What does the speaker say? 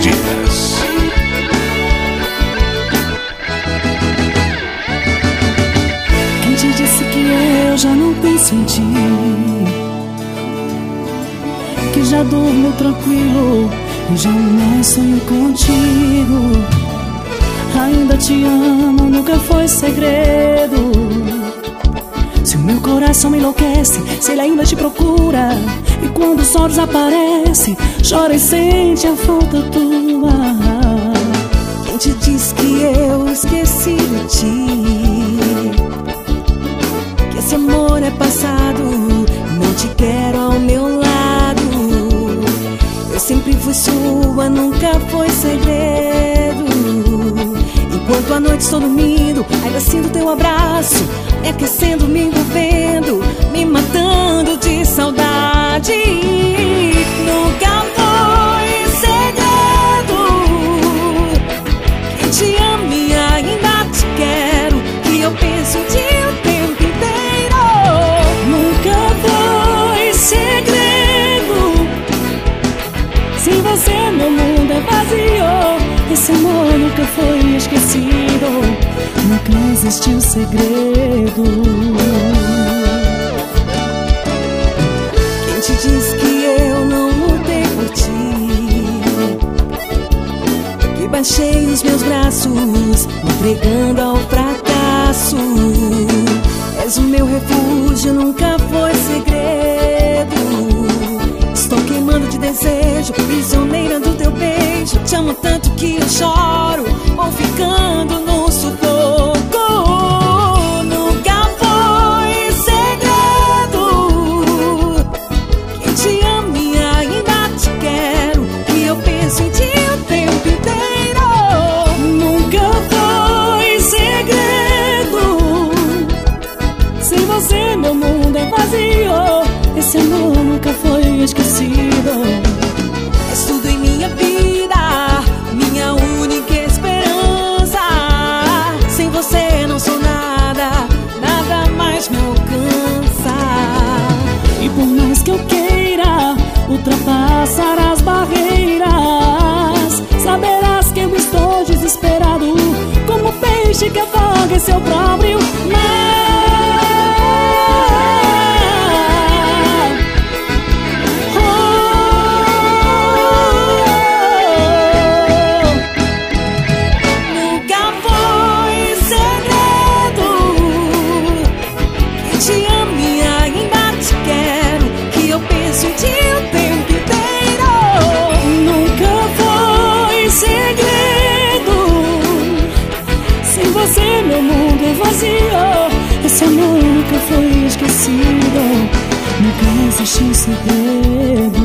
Perdidas. Quem te disse que eu já não penso em ti? Que já durmo tranquilo e jamais sonho contigo. Ainda te amo, nunca foi segredo. Se o meu coração enlouquece, se ele ainda te procura, e quando os olhos aparecem, chora e sente a falta tua. Quem te diz que eu esqueci de ti? Que esse amor é passado, não te quero ao meu lado. Eu sempre fui sua, nunca foi segredo. Enquanto a noite estou dormindo, ainda sinto teu abraço, me aquecendo, me envolvendo, me matando de saudade. Nunca foi segredo que te amo e ainda te quero, que eu penso em ti o tempo inteiro. Nunca foi segredo, sem você meu mundo é vazio. Esse amor nunca foi esquecido, nunca existiu segredo. Quem te diz que eu não lutei por ti? Que baixei os meus braços, me entregando ao fracasso. És o meu refúgio, nunca foi segredo. Estou queimando de desejo, prisioneira do teu beijo. Te amo tanto que eu choro, vou ficando no sufoco. Nunca foi segredo que te amo e ainda te quero, que eu penso em ti o tempo inteiro. Nunca foi segredo, sem você meu mundo é vazio. Esse amor nunca foi esquecido. És tudo em minha vida, minha única esperança. Sem você não sou nada, nada mais me alcança. E por mais que eu queira ultrapassar as barreiras, saberás que eu estou desesperado, como peixe que afoga em seu próprio mar. Você, meu mundo é vazio. Esse amor nunca foi esquecido, nunca existiu segredo.